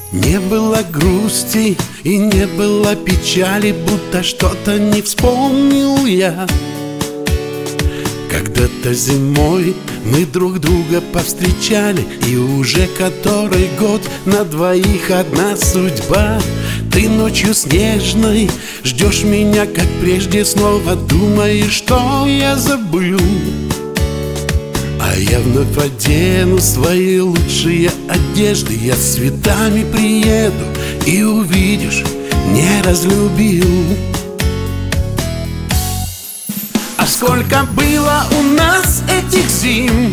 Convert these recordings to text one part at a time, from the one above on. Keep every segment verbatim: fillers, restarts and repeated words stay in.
Не было грусти и не было печали, будто что-то не вспомнил я. Когда-то зимой мы друг друга повстречали, и уже который год на двоих одна судьба. Ты ночью снежной ждешь меня, как прежде, снова думаешь, что я забыл. А я вновь одену свои лучшие одежды, я с цветами приеду, и увидишь, не разлюбил. А сколько было у нас этих зим,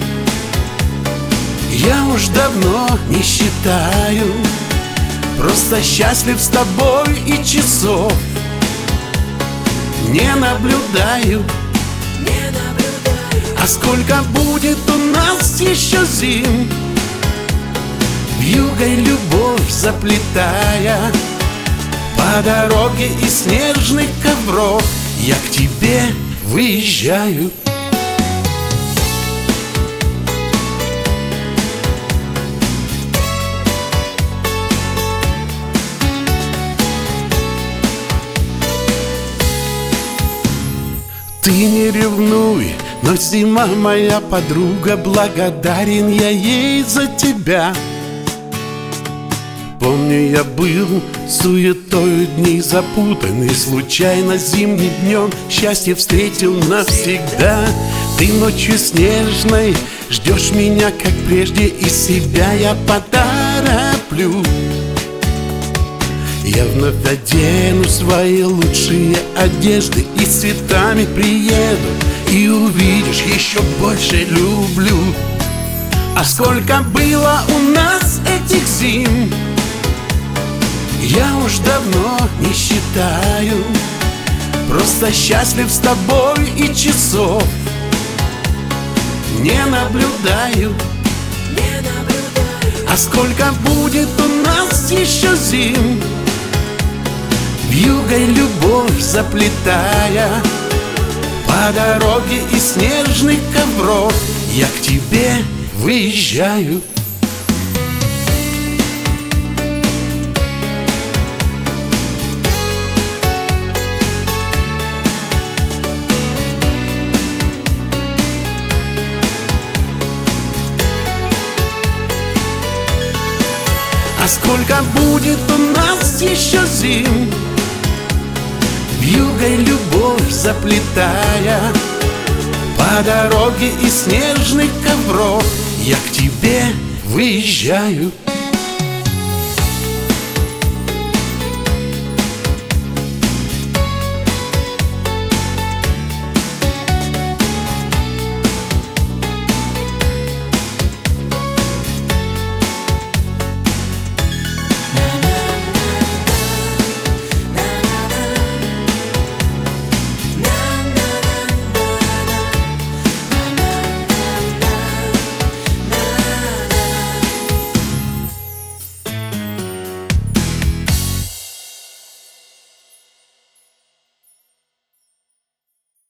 я уж давно не считаю. Просто счастлив с тобой и часов не наблюдаю. А сколько будет у нас еще зим, вьюгой любовь заплетая, по дороге из снежных ковров я к тебе выезжаю. Ты не ревнуй, но зима моя подруга, благодарен я ей за тебя. Помню, я был суетою дней запутанный, случайно зимним днем счастье встретил навсегда. Ты ночью снежной ждешь меня, как прежде, и себя я потороплю. Я вновь одену свои лучшие одежды и с цветами приеду, и увидишь, еще больше люблю. А сколько было у нас этих зим, я уж давно не считаю. Просто счастлив с тобой и часов не наблюдаю. А сколько будет у нас еще зим, вьюгой любовь заплетая, по дороге из снежных ковров я к тебе выезжаю. А сколько будет у нас еще зим, вьюгой любовь заплетая, по дороге из снежных ковров я к тебе выезжаю.